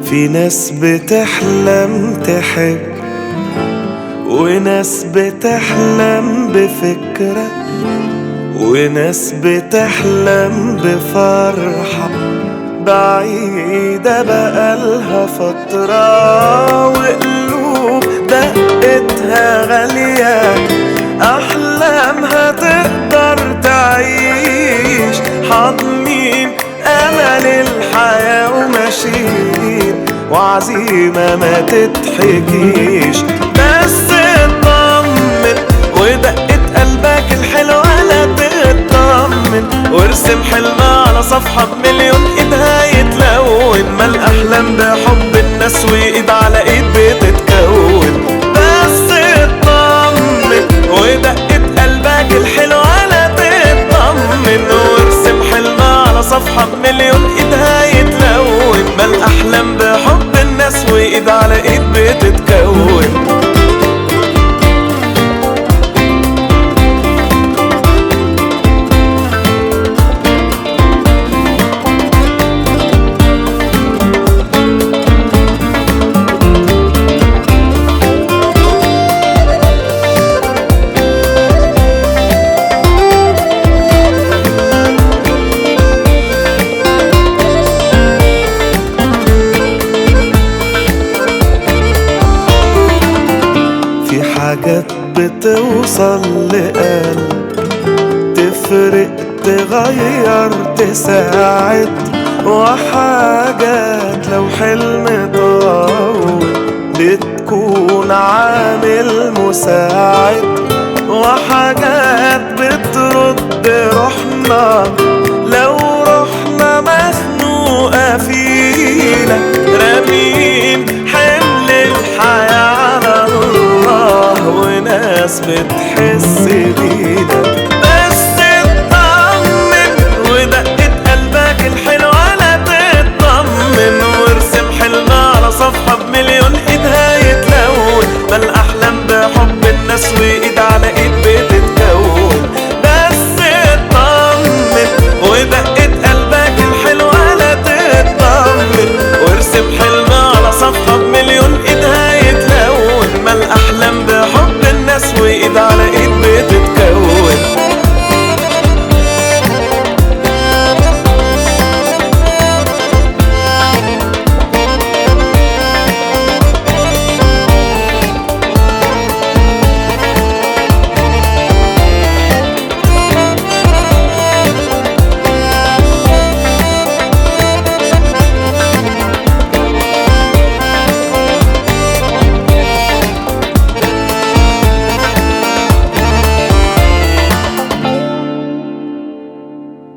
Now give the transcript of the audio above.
في ناس بتحلم تحب، وناس بتحلم بفكرة، وناس بتحلم بفرحة بعيدة بقالها فترة، وقلوب دقتها غالية أحلامها تقدر تعيش، حاضنين أمل الحياة وماشيين وعزيمة ما تتحكيش. بس اطمن ودقة قلبك الحلوة لا تطمن، وارسم حلم على صفحة بمليون ايدها يتلون، ما الأحلام بحب الناس وايد على ايد بتتكون. بس اطمن ودقة قلبك الحلوة لا تطمن، وارسم حلم على صفحة بمليون ايدها يتلون، ما الأحلام بحب الناس وايد على ايد بتتكون. حاجات بتوصل لقلب تفرق تغير تساعد، وحاجات لو حلم طول بتكون عامل مساعد، وحاجات بترد روحنا